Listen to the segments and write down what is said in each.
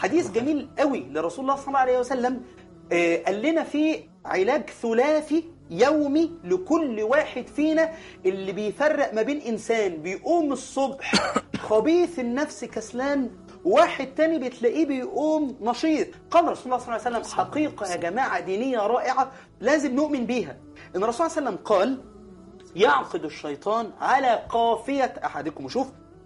حديث جميل قوي لرسول الله صلى الله عليه وسلم، قال لنا فيه علاج ثلاثي يومي لكل واحد فينا اللي بيفرق ما بين إنسان بيقوم الصبح خبيث النفس كسلان، وواحد تاني بتلاقيه بيقوم نشيط. قال رسول الله صلى الله عليه وسلم حقيقة يا جماعة دينية رائعة لازم نؤمن بيها، إن الرسول صلى الله عليه وسلم قال يعقد الشيطان على قافية أحدكم. وشوف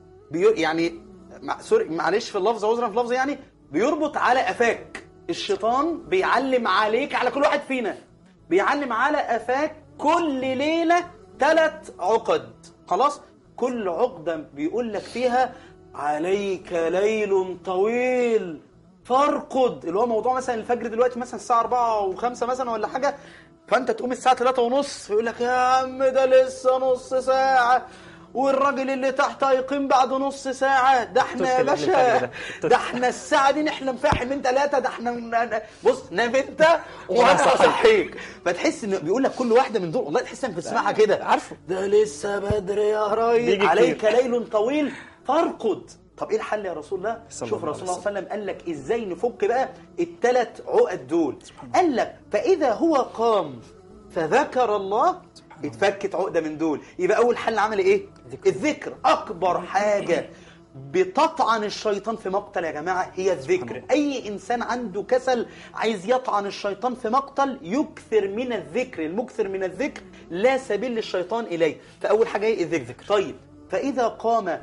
يعني معلش في اللفظ، عذرا في اللفظ، يعني بيربط على قفاك. الشيطان بيعلم عليك، على كل واحد فينا بيعلم على قفاك كل ليلة 3 عقد. خلاص، كل عقدة بيقول لك فيها عليك ليل طويل فارقد، اللي هو موضوع مثلا الفجر دلوقتي مثلا الساعة 4 و5 مثلا ولا حاجة، فأنت تقوم الساعة 3:30 يقول لك يا عم ده لسه نص ساعة، والراجل اللي تحت هيقيم بعد نص ساعة. ده احنا يا باشا، ده احنا الساعة دي نحلم فيها حلمين 3، ده احنا بص نام انت وانا هصحيك. فتحس انه بيقول لك كل واحدة من دول، والله تحس انك بتسمعها كده، عارفه ده لسه بدري يا راجل، عليك ليل طويل فارقد. طب ايه الحل يا رسول الله؟ شوف رسول الله صلى الله عليه وسلم قال لك ازاي نفك بقى ال3 عقد دول. قال لك فاذا هو قام فذكر الله، اتفكت عقدة من دول. يبقى أول حل عمل إيه؟ الذكر. أكبر حاجة بتطعن الشيطان في مقتل يا جماعة هي الذكر. أي إنسان عنده كسل عايز يطعن الشيطان في مقتل يكثر من الذكر. المكثر من الذكر لا سبيل للشيطان إليه. فأول حاجة إيه؟ الذكر. طيب فإذا قام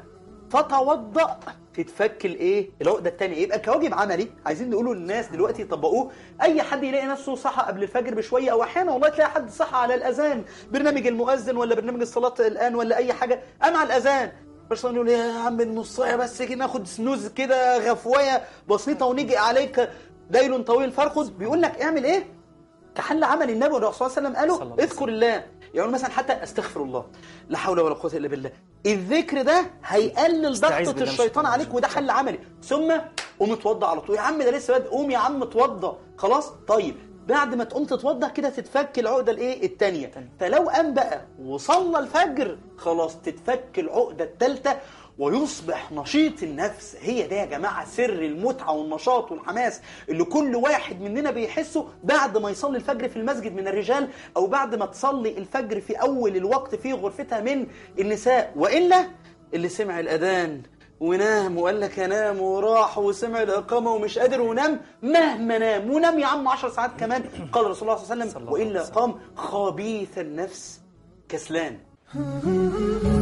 فتوضأ تتفك الايه؟ العقده الثانيه. يبقى كواجب عملي عايزين نقوله للناس دلوقتي يطبقوه. اي حد يلاقي نفسه صحى قبل الفجر بشويه، او احيانا والله تلاقي حد صحى على الاذان، برنامج المؤذن ولا برنامج الصلاه الان ولا اي حاجه، قام على الاذان، بس يقول يا عم النص ساعه بس كده ناخد سنوز كده غفويه بسيطه ونيجي عليك ليل طويل فارقد. بيقول لك اعمل ايه؟ كحل عمل النبي والرسول صلى الله عليه وسلم قالوا اذكر الله. يعني مثلا حتى استغفر الله، لا حول ولا قوه الا بالله. الذكر ده هيقلل ضغطه الشيطان عليك، وده حل عملي. ثم قوم اتوضى على طول. يا عم ده لسه بدري، قوم يا عم اتوضى خلاص. طيب بعد ما تقوم تتوضى كده تتفك العقده الايه؟ الثانيه. فلو قام بقى وصلى الفجر خلاص تتفك العقده الثالثه ويصبح نشيط النفس. هي ده يا جماعة سر المتعة والنشاط والحماس اللي كل واحد مننا بيحسه بعد ما يصلي الفجر في المسجد من الرجال، أو بعد ما تصلي الفجر في أول الوقت في غرفتها من النساء. وإلا اللي سمع الأذان ونام وقال لك ينام وراح وسمع الإقامة ومش قادر ونام، مهما نام ونام يا عم 10 ساعات كمان، قال رسول الله صلى الله عليه وسلم وإلا قام خبيث النفس كسلان.